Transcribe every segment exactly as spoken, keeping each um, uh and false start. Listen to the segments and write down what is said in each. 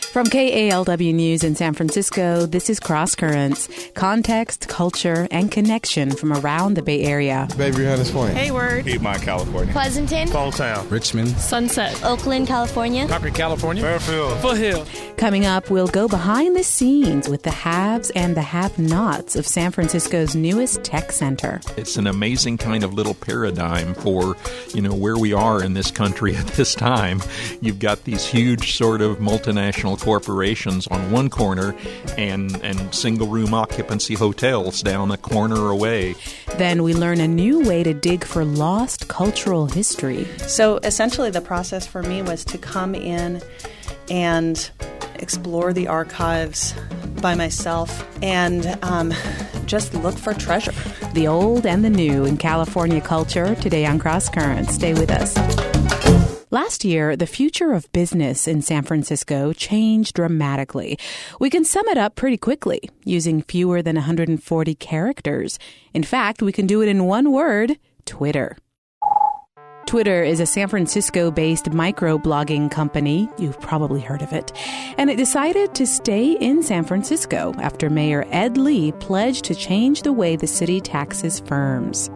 From K A L W News in San Francisco, this is Cross Currents. Context, culture, and connection from around the Bay Area. Baby Hunters Point. Hayward. Piedmont, California. Pleasanton. Hometown. Richmond. Sunset. Oakland, California. Concord, California. Fairfield. Foothill. Coming up, we'll go behind the scenes with the haves and the have-nots of San Francisco's newest tech center. It's an amazing kind of little paradigm for, you know, where we are in this country at this time. You've got these huge sort of multinational corporations on one corner and, and single-room occupancy hotels down a corner away. Then we learn a new way to dig for lost cultural history. So essentially the process for me was to come in and explore the archives by myself and um, just look for treasure. The old and the new in California culture, today on Cross Currents. Stay with us. Last year, the future of business in San Francisco changed dramatically. We can sum it up pretty quickly, using fewer than one hundred forty characters. In fact, we can do it in one word: Twitter. Twitter is a San Francisco-based microblogging company. You've probably heard of it. And it decided to stay in San Francisco after Mayor Ed Lee pledged to change the way the city taxes firms.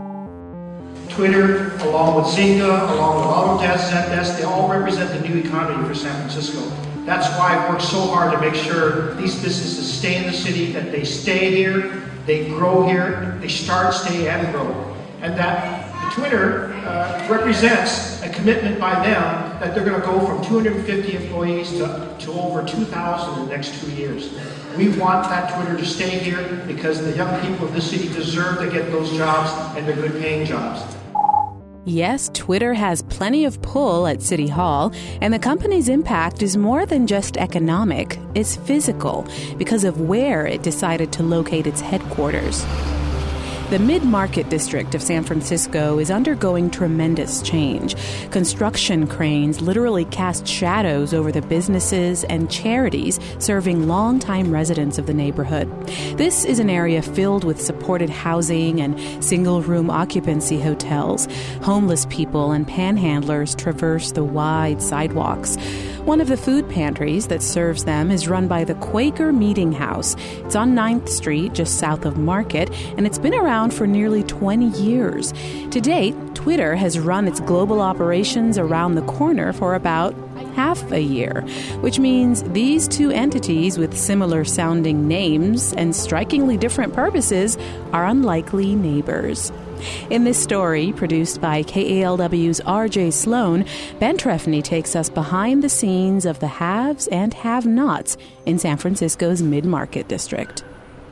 Twitter, along with Zynga, along with Autodesk, Zendesk, they all represent the new economy for San Francisco. That's why I work so hard to make sure these businesses stay in the city, that they stay here, they grow here, they start, stay, and grow. And that Twitter uh, represents a commitment by them that they're going to go from two hundred fifty employees to, to over two thousand in the next two years. We want that Twitter to stay here because the young people of this city deserve to get those jobs, and they're good paying jobs. Yes, Twitter has plenty of pull at City Hall, and the company's impact is more than just economic. It's physical because of where it decided to locate its headquarters. The mid-market district of San Francisco is undergoing tremendous change. Construction cranes literally cast shadows over the businesses and charities serving longtime residents of the neighborhood. This is an area filled with supported housing and single-room occupancy hotels. Homeless people and panhandlers traverse the wide sidewalks. One of the food pantries that serves them is run by the Quaker Meeting House. It's on ninth Street, just south of Market, and it's been around for nearly twenty years. To date, Twitter has run its global operations around the corner for about half a year, which means these two entities with similar-sounding names and strikingly different purposes are unlikely neighbors. In this story, produced by K A L W's R J Sloan, Ben Trefny takes us behind the scenes of the haves and have-nots in San Francisco's mid-market district.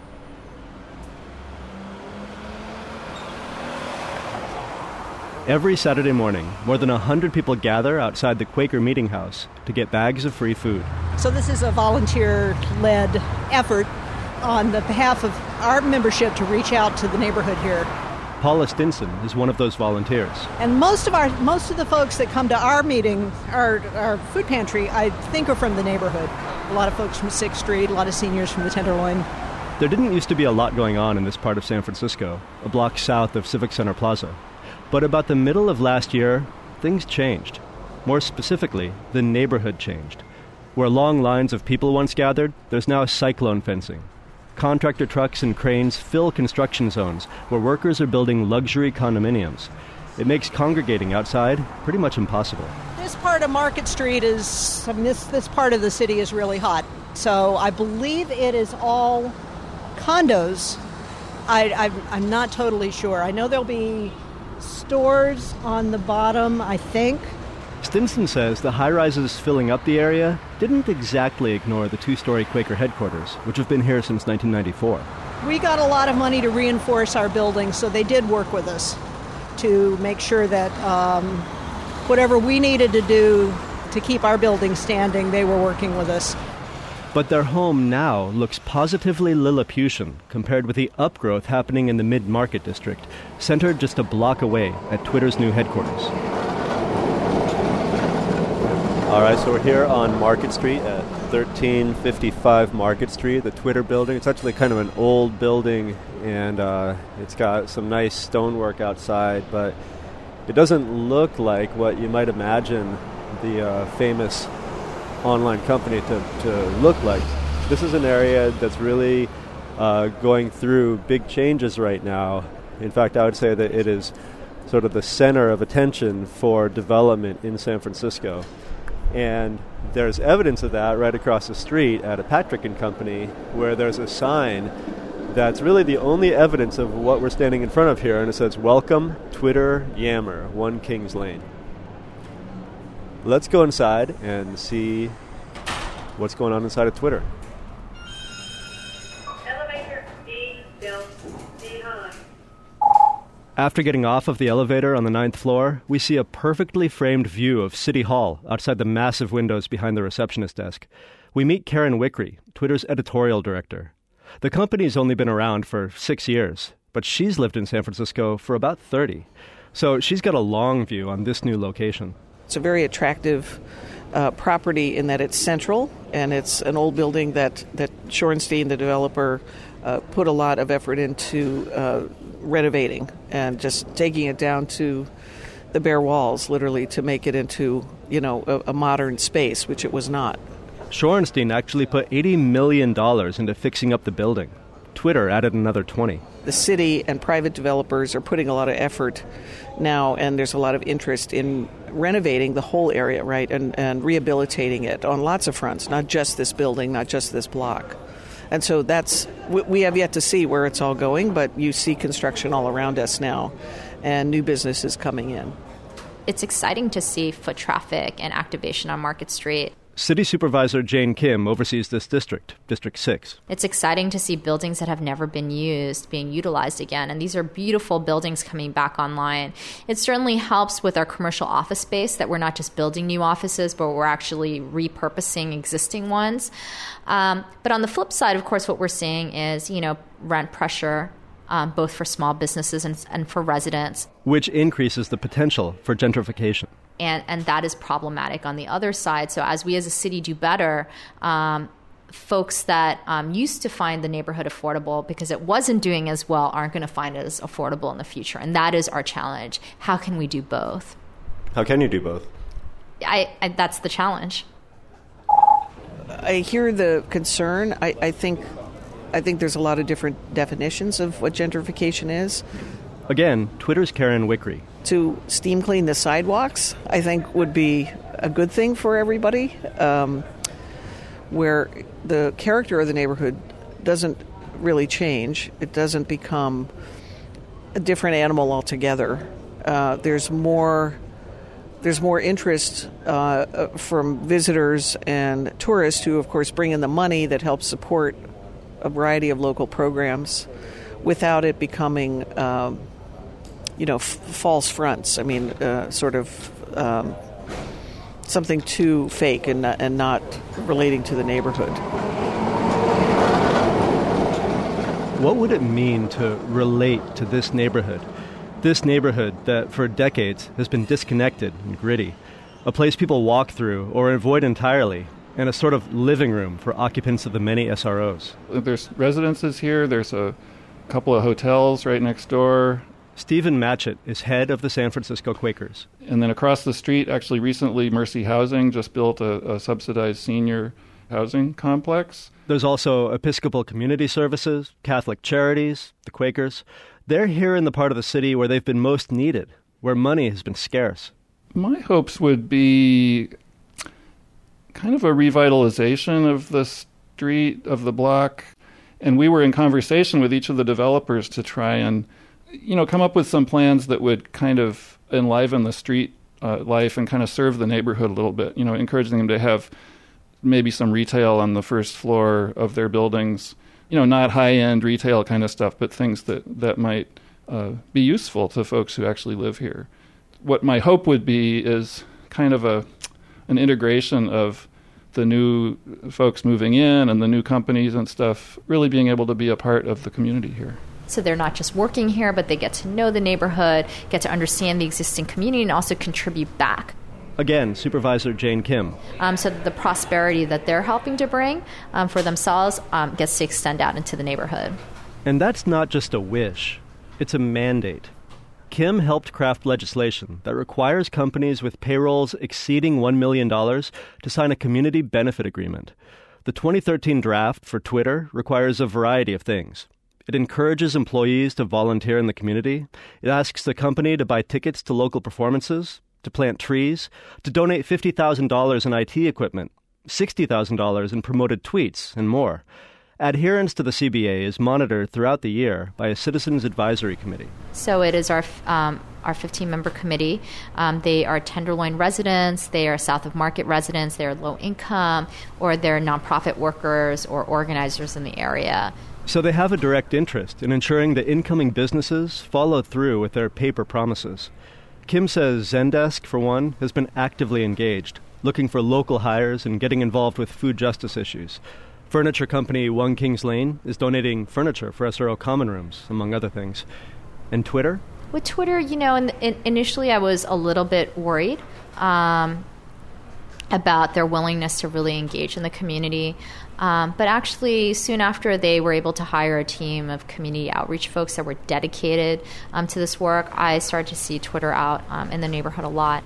Every Saturday morning, more than one hundred people gather outside the Quaker Meeting House to get bags of free food. So this is a volunteer-led effort on the behalf of our membership to reach out to the neighborhood here. Paula Stinson is one of those volunteers. And most of our most of the folks that come to our meeting, our, our food pantry, I think are from the neighborhood. A lot of folks from sixth Street, a lot of seniors from the Tenderloin. There didn't used to be a lot going on in this part of San Francisco, a block south of Civic Center Plaza. But about the middle of last year, things changed. More specifically, the neighborhood changed. Where long lines of people once gathered, there's now cyclone fencing. Contractor trucks and cranes fill construction zones where workers are building luxury condominiums. It makes congregating outside pretty much impossible. This part of Market Street is, I mean, this, this part of the city is really hot. So I believe it is all condos. I, I, I'm not totally sure. I know there'll be stores on the bottom, I think. Stinson says the high-rises filling up the area didn't exactly ignore the two-story Quaker headquarters, which have been here since nineteen ninety-four. We got a lot of money to reinforce our building, so they did work with us to make sure that um, whatever we needed to do to keep our building standing, they were working with us. But their home now looks positively Lilliputian compared with the upgrowth happening in the mid-market district, centered just a block away at Twitter's new headquarters. All right, so we're here on Market Street at thirteen fifty-five Market Street, the Twitter building. It's actually kind of an old building, and uh, it's got some nice stonework outside, but it doesn't look like what you might imagine the uh, famous online company to, to look like. This is an area that's really uh, going through big changes right now. In fact, I would say that it is sort of the center of attention for development in San Francisco. And there's evidence of that right across the street at a Patrick and Company, where there's a sign that's really the only evidence of what we're standing in front of here, and it says, "Welcome, Twitter Yammer, One Kings Lane." Let's go inside and see what's going on inside of Twitter. Elevator being built behind. After getting off of the elevator on the ninth floor, we see a perfectly framed view of City Hall outside the massive windows behind the receptionist desk. We meet Karen Wickery, Twitter's editorial director. The company's only been around for six years, but she's lived in San Francisco for about thirty. So she's got a long view on this new location. It's a very attractive uh, property in that it's central, and it's an old building that, that Shorenstein, the developer, uh, put a lot of effort into uh, renovating and just taking it down to the bare walls, literally, to make it into, you know, a, a modern space, which it was not. Shorenstein actually put eighty million dollars into fixing up the building. Twitter added another twenty. The city and private developers are putting a lot of effort now, and there's a lot of interest in renovating the whole area, right, and, and rehabilitating it on lots of fronts, not just this building, not just this block. And so that's, we have yet to see where it's all going, but you see construction all around us now and new businesses coming in. It's exciting to see foot traffic and activation on Market Street. City Supervisor Jane Kim oversees this district, District six. It's exciting to see buildings that have never been used being utilized again, and these are beautiful buildings coming back online. It certainly helps with our commercial office space that we're not just building new offices, but we're actually repurposing existing ones. Um, but on the flip side, of course, what we're seeing is, you know, rent pressure, um, both for small businesses and, and for residents. Which increases the potential for gentrification. And, and that is problematic on the other side. So as we as a city do better, um, folks that um, used to find the neighborhood affordable because it wasn't doing as well aren't going to find it as affordable in the future. And that is our challenge. How can we do both? How can you do both? I, I that's the challenge. I hear the concern. I, I think I think there's a lot of different definitions of what gentrification is. Again, Twitter's Karen Wickery. To steam clean the sidewalks, I think, would be a good thing for everybody, um, where the character of the neighborhood doesn't really change. It doesn't become a different animal altogether. Uh, there's more there's more interest uh, from visitors and tourists who, of course, bring in the money that helps support a variety of local programs without it becoming Um, you know, f- false fronts. I mean, uh, sort of um, something too fake and not, and not relating to the neighborhood. What would it mean to relate to this neighborhood? This neighborhood that for decades has been disconnected and gritty, a place people walk through or avoid entirely, and a sort of living room for occupants of the many S R Os. There's residences here. There's a couple of hotels right next door. Stephen Matchett is head of the San Francisco Quakers. And then across the street, actually recently, Mercy Housing just built a, a subsidized senior housing complex. There's also Episcopal Community Services, Catholic Charities, the Quakers. They're here in the part of the city where they've been most needed, where money has been scarce. My hopes would be kind of a revitalization of the street, of the block. And we were in conversation with each of the developers to try and you know, come up with some plans that would kind of enliven the street uh, life and kind of serve the neighborhood a little bit, you know, encouraging them to have maybe some retail on the first floor of their buildings, you know, not high-end retail kind of stuff, but things that, that might uh, be useful to folks who actually live here. What my hope would be is kind of a an integration of the new folks moving in and the new companies and stuff really being able to be a part of the community here. So they're not just working here, but they get to know the neighborhood, get to understand the existing community, and also contribute back. Again, Supervisor Jane Kim. Um, so that the prosperity that they're helping to bring um, for themselves um, gets to extend out into the neighborhood. And that's not just a wish. It's a mandate. Kim helped craft legislation that requires companies with payrolls exceeding one million dollars to sign a community benefit agreement. The twenty thirteen draft for Twitter requires a variety of things. It encourages employees to volunteer in the community. It asks the company to buy tickets to local performances, to plant trees, to donate fifty thousand dollars in I T equipment, sixty thousand dollars in promoted tweets, and more. Adherence to the C B A is monitored throughout the year by a Citizens Advisory Committee. So it is our um, our fifteen-member committee. Um, they are Tenderloin residents, they are South of Market residents, they are low income, or they're nonprofit workers or organizers in the area. So they have a direct interest in ensuring that incoming businesses follow through with their paper promises. Kim says Zendesk, for one, has been actively engaged, looking for local hires and getting involved with food justice issues. Furniture company One Kings Lane is donating furniture for S R O common rooms, among other things. And Twitter? With Twitter, you know, in, in, initially I was a little bit worried um, about their willingness to really engage in the community. Um, but actually, soon after, they were able to hire a team of community outreach folks that were dedicated um, to this work. I started to see Twitter out um, in the neighborhood a lot.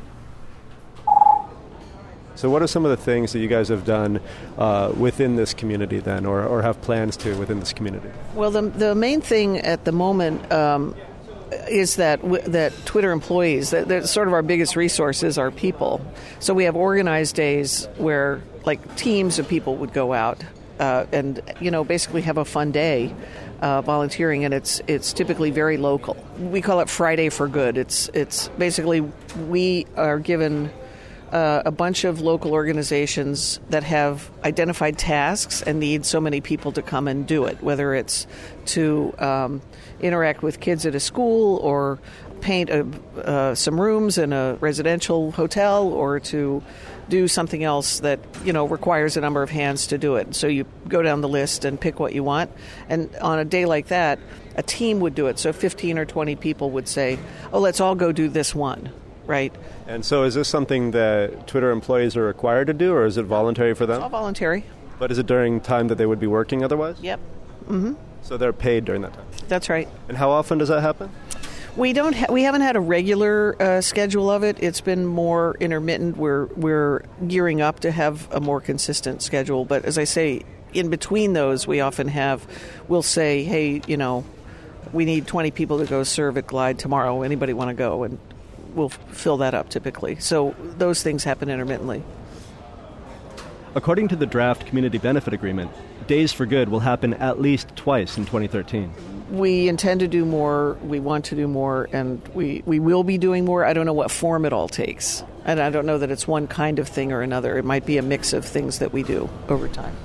So what are some of the things that you guys have done uh, within this community then, or, or have plans to within this community? Well, the the main thing at the moment um, is that w- that Twitter employees, that, that sort of our biggest resource is our people. So we have organized days where like teams of people would go out uh, and, you know, basically have a fun day uh, volunteering, and it's it's typically very local. We call it Friday for Good. It's it's basically we are given Uh, a bunch of local organizations that have identified tasks and need so many people to come and do it, whether it's to um, interact with kids at a school or paint a, uh, some rooms in a residential hotel or to do something else that, you know, requires a number of hands to do it. So you go down the list and pick what you want. And on a day like that, a team would do it. So fifteen or twenty people would say, oh, let's all go do this one. Right. And so is this something that Twitter employees are required to do, or is it voluntary for them? It's all voluntary. But is it during time that they would be working otherwise? Yep. Mm-hmm. So they're paid during that time? That's right. And how often does that happen? We don't. Ha- we haven't had a regular uh, schedule of it. It's been more intermittent. We're we're gearing up to have a more consistent schedule. But as I say, in between those, we often have. We'll say, hey, you know, we need twenty people to go serve at Glide tomorrow. Anybody want to go? And we'll fill that up typically. So those things happen intermittently. According to the draft community benefit agreement, Days for Good will happen at least twice in twenty thirteen. We intend to do more. We want to do more, and we, we will be doing more. I don't know what form it all takes. And I don't know that it's one kind of thing or another. It might be a mix of things that we do over time.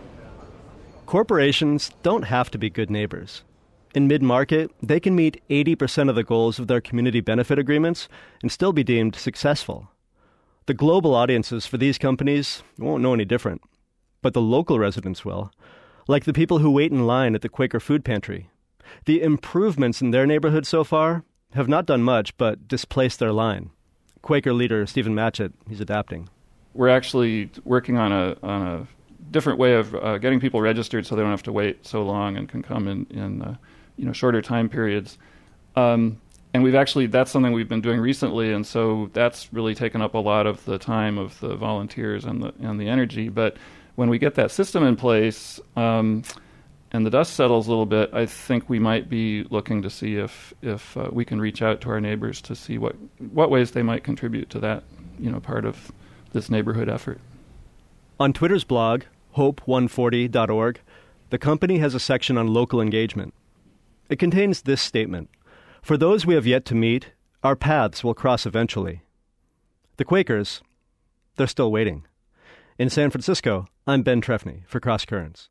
Corporations don't have to be good neighbors. In mid-market, they can meet eighty percent of the goals of their community benefit agreements and still be deemed successful. The global audiences for these companies won't know any different, but the local residents will, like the people who wait in line at the Quaker Food Pantry. The improvements in their neighborhood so far have not done much but displaced their line. Quaker leader Stephen Matchett, he's adapting. We're actually working on a on a different way of uh, getting people registered so they don't have to wait so long and can come in, in uh, you know, shorter time periods. Um, and we've actually, that's something we've been doing recently, and so that's really taken up a lot of the time of the volunteers and the and the energy. But when we get that system in place um, and the dust settles a little bit, I think we might be looking to see if if uh, we can reach out to our neighbors to see what what ways they might contribute to that, you know, part of this neighborhood effort. On Twitter's blog, hope one forty dot org, the company has a section on local engagement. It contains this statement: for those we have yet to meet, our paths will cross eventually. The Quakers, they're still waiting. In San Francisco, I'm Ben Trefny for Cross Currents.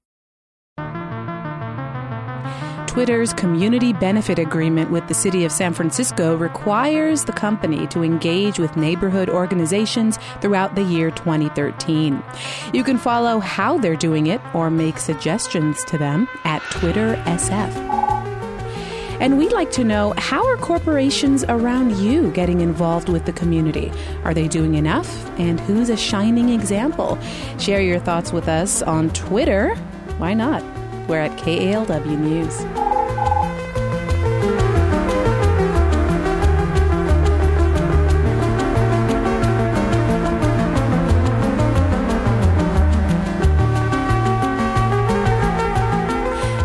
Twitter's community benefit agreement with the city of San Francisco requires the company to engage with neighborhood organizations throughout the year twenty thirteen. You can follow how they're doing it or make suggestions to them at Twitter S F. And we'd like to know, how are corporations around you getting involved with the community? Are they doing enough? And who's a shining example? Share your thoughts with us on Twitter. Why not? We're at K A L W News.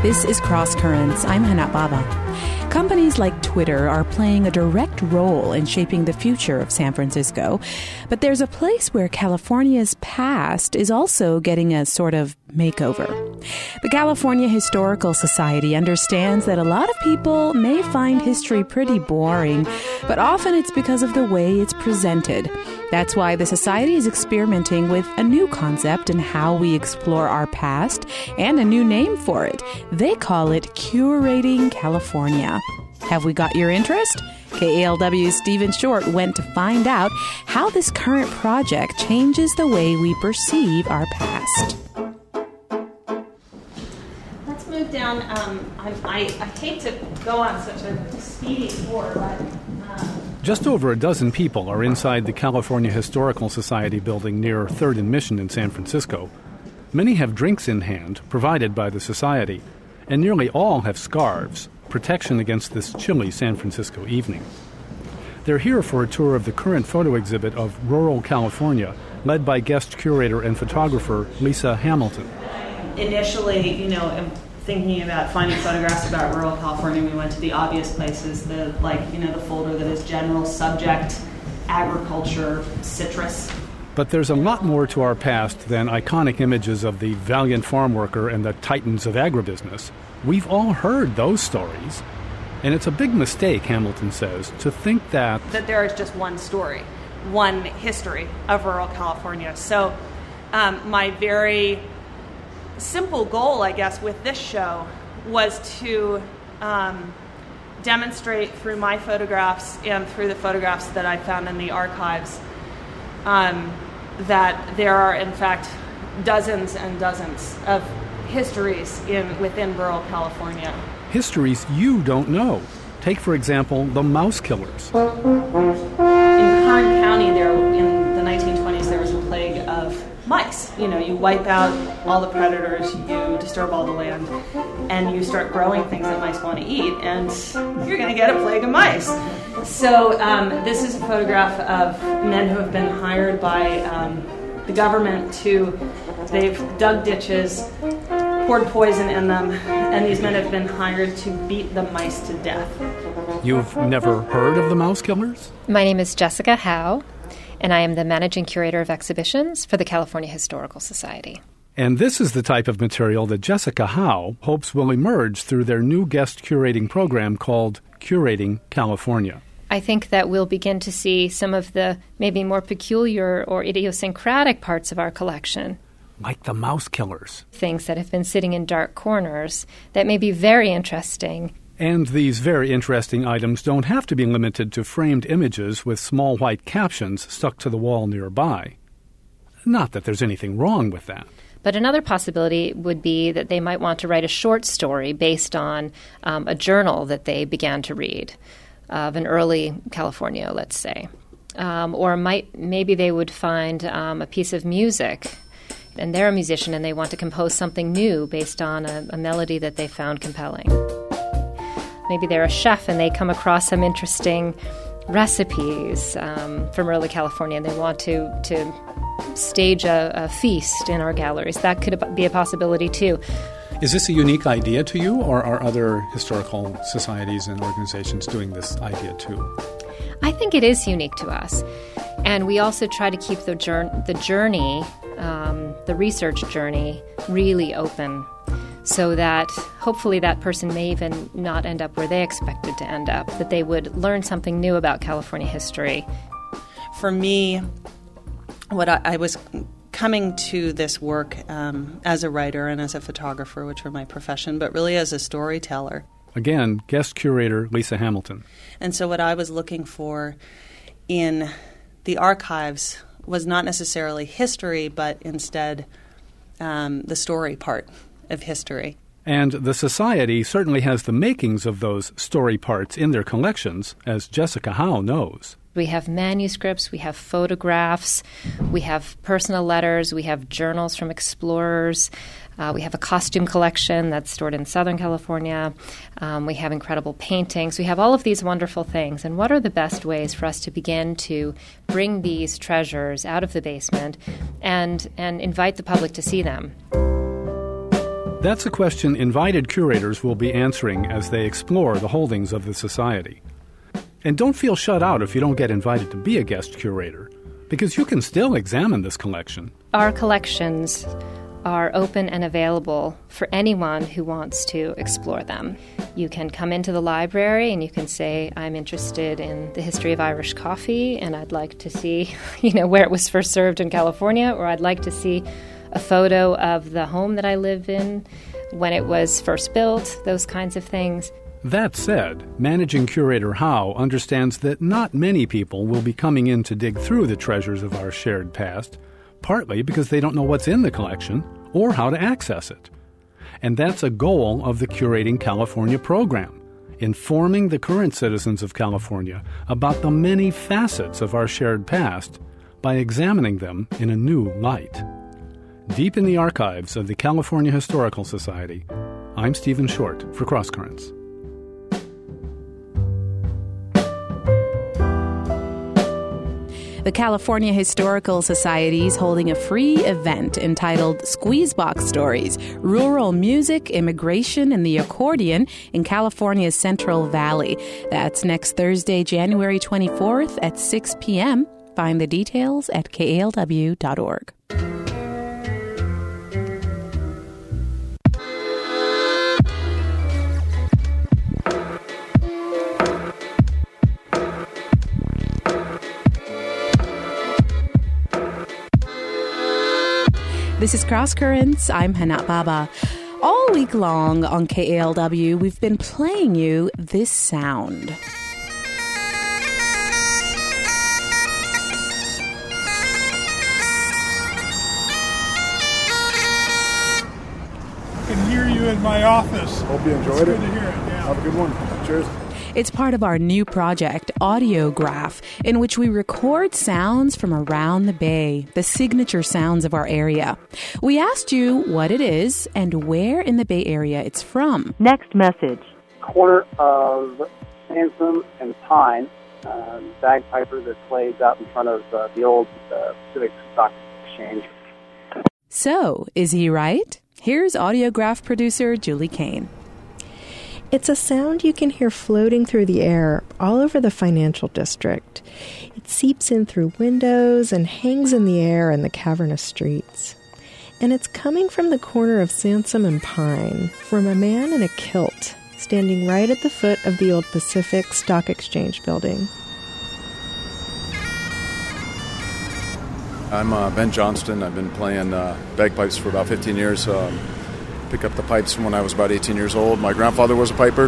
This is Cross Currents. I'm Hana Baba. Companies like Twitter are playing a direct role in shaping the future of San Francisco. But there's a place where California's past is also getting a sort of makeover. The California Historical Society understands that a lot of people may find history pretty boring, but often it's because of the way it's presented. That's why the Society is experimenting with a new concept in how we explore our past and a new name for it. They call it Curating California. Have we got your interest? K A L W's Stephen Short went to find out how this current project changes the way we perceive our past. Let's move down. Um, I, I, I hate to go on such a speedy tour, but... Um, Just over a dozen people are inside the California Historical Society building near third and Mission in San Francisco. Many have drinks in hand, provided by the Society, and nearly all have scarves, protection against this chilly San Francisco evening. They're here for a tour of the current photo exhibit of rural California, led by guest curator and photographer Lisa Hamilton. Initially, you know, thinking about finding photographs about rural California, we went to the obvious places, the like, you know, the folder that is general subject, agriculture, citrus. But there's a lot more to our past than iconic images of the valiant farm worker and the titans of agribusiness. We've all heard those stories. And it's a big mistake, Hamilton says, to think that... That there is just one story, one history of rural California. So um, my very simple goal, I guess, with this show was to um, demonstrate through my photographs and through the photographs that I found in the archives um, that there are, in fact, dozens and dozens of histories in within rural California. Histories you don't know. Take, for example, the mouse killers. In Kern County, there in the nineteen twenties, there was a plague of mice. You know, you wipe out all the predators, you disturb all the land, and you start growing things that mice want to eat, and you're going to get a plague of mice. So um, this is a photograph of men who have been hired by um, the government to, they've dug ditches, poured poison in them, and these men have been hired to beat the mice to death. You've never heard of the mouse killers? My name is Jessica Howe, and I am the Managing Curator of Exhibitions for the California Historical Society. And this is the type of material that Jessica Howe hopes will emerge through their new guest curating program called Curating California. I think that we'll begin to see some of the maybe more peculiar or idiosyncratic parts of our collection. Like the mouse killers. Things that have been sitting in dark corners that may be very interesting. And these very interesting items don't have to be limited to framed images with small white captions stuck to the wall nearby. Not that there's anything wrong with that. But another possibility would be that they might want to write a short story based on um, a journal that they began to read of an early California, let's say. Um, or might maybe they would find um, a piece of music, and they're a musician and they want to compose something new based on a, a melody that they found compelling. Maybe they're a chef and they come across some interesting recipes um, from early California and they want to, to stage a, a feast in our galleries. That could be a possibility too. Is this a unique idea to you, or are other historical societies and organizations doing this idea too? I think it is unique to us. And we also try to keep the, jour- the journey, um, the research journey, really open, so that hopefully that person may even not end up where they expected to end up, that they would learn something new about California history. For me, what I, I was coming to this work um, as a writer and as a photographer, which were my profession, but really as a storyteller. Again, guest curator Lisa Hamilton. And so what I was looking for in the archives was not necessarily history, but instead um, the story part of history. And the Society certainly has the makings of those story parts in their collections, as Jessica Howe knows. We have manuscripts, we have photographs, we have personal letters, we have journals from explorers, uh, we have a costume collection that's stored in Southern California, um, we have incredible paintings, we have all of these wonderful things. And what are the best ways for us to begin to bring these treasures out of the basement and, and invite the public to see them? That's a question invited curators will be answering as they explore the holdings of the Society. And don't feel shut out if you don't get invited to be a guest curator, because you can still examine this collection. Our collections are open and available for anyone who wants to explore them. You can come into the library and you can say, I'm interested in the history of Irish coffee and I'd like to see, you know, where it was first served in California, or I'd like to see a photo of the home that I live in when it was first built, those kinds of things. That said, managing curator Howe understands that not many people will be coming in to dig through the treasures of our shared past, partly because they don't know what's in the collection or how to access it. And that's a goal of the Curating California program, informing the current citizens of California about the many facets of our shared past by examining them in a new light. Deep in the archives of the California Historical Society, I'm Stephen Short for Cross Currents. The California Historical Society is holding a free event entitled Squeezebox Stories, Rural Music, Immigration, and the Accordion in California's Central Valley. That's next Thursday, January twenty-fourth at six p.m. Find the details at K A L W dot org. This is Cross Currents. I'm Hanat Baba. All week long on K A L W, we've been playing you this sound. I can hear you in my office. Hope you enjoyed it's it. Good to hear it. Yeah. Have a good one. Cheers. It's part of our new project, Audiograph, in which we record sounds from around the Bay, the signature sounds of our area. We asked you what it is and where in the Bay Area it's from. Next message. Corner of Sansom and Pine, uh, bagpiper that plays out in front of uh, the old uh, Pacific Stock Exchange. So, is he right? Here's Audiograph producer Julie Kane. It's a sound you can hear floating through the air all over the financial district. It seeps in through windows and hangs in the air in the cavernous streets. And it's coming from the corner of Sansom and Pine, from a man in a kilt, standing right at the foot of the old Pacific Stock Exchange building. I'm uh, Ben Johnston. I've been playing uh, bagpipes for about fifteen years. Um, Picked up the pipes from when I was about eighteen years old. My grandfather was a piper.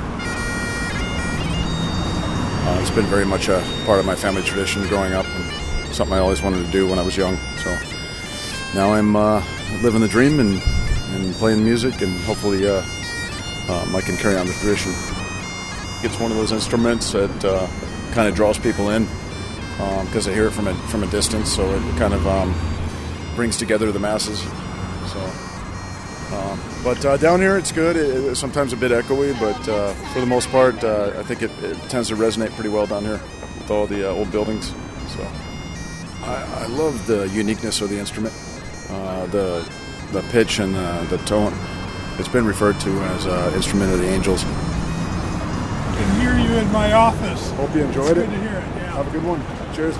Uh, it's been very much a part of my family tradition growing up, and something I always wanted to do when I was young. So now I'm uh, living the dream and, and playing music, and hopefully uh, um, I can carry on the tradition. It's one of those instruments that uh, kind of draws people in because um, I hear it from a, from a distance, so it kind of um, brings together the masses. So. Um, but uh, down here it's good. It, it's sometimes a bit echoey, but uh, for the most part uh, I think it, it tends to resonate pretty well down here with all the uh, old buildings. So I, I love the uniqueness of the instrument, uh, the the pitch and the, the tone. It's been referred to as uh, instrument of the angels. I can hear you in my office. Hope you enjoyed it's it. Good to hear it. Yeah. Have a good one. Cheers.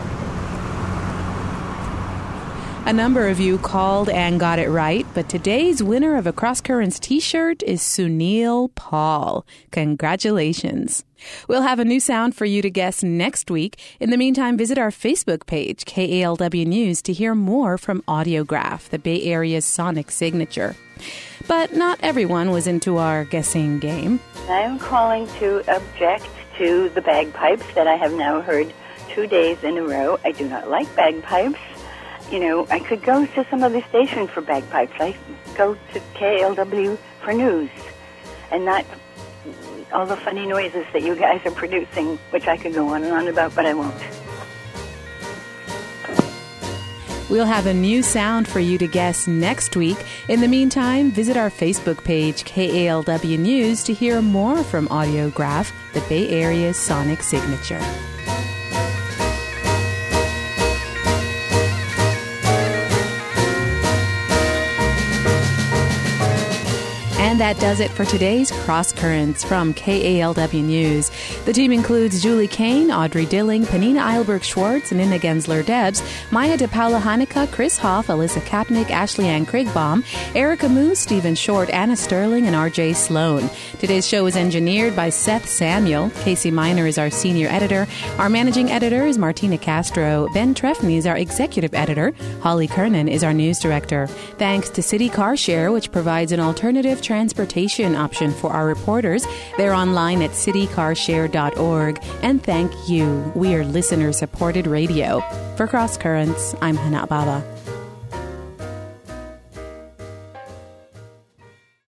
A number of you called and got it right, but today's winner of a Cross Currents t-shirt is Sunil Paul. Congratulations. We'll have a new sound for you to guess next week. In the meantime, visit our Facebook page, K A L W News, to hear more from Audiograph, the Bay Area's sonic signature. But not everyone was into our guessing game. I'm calling to object to the bagpipes that I have now heard two days in a row. I do not like bagpipes. You know, I could go to some other station for bagpipes. I go to K A L W for news and not all the funny noises that you guys are producing, which I could go on and on about, but I won't. We'll have a new sound for you to guess next week. In the meantime, visit our Facebook page, K A L W News, to hear more from Audiograph, the Bay Area's sonic signature. that does it for today's Cross Currents from K A L W News. The team includes Julie Kane, Audrey Dilling, Panina Eilberg-Schwartz, Nina Gensler-Debs, Maya DePaula Hanukkah, Chris Hoff, Alyssa Kapnick, Ashley Ann Kriegbaum, Erica Moose, Stephen Short, Anna Sterling, and R J Sloan. Today's show is engineered by Seth Samuel. Casey Miner is our senior editor. Our managing editor is Martina Castro. Ben Trefny is our executive editor. Holly Kernan is our news director. Thanks to City Car Share, which provides an alternative transportation option for our reporters. They're online at city car share dot org. And thank you. We are listener-supported radio. For Cross Currents, I'm Hana Baba.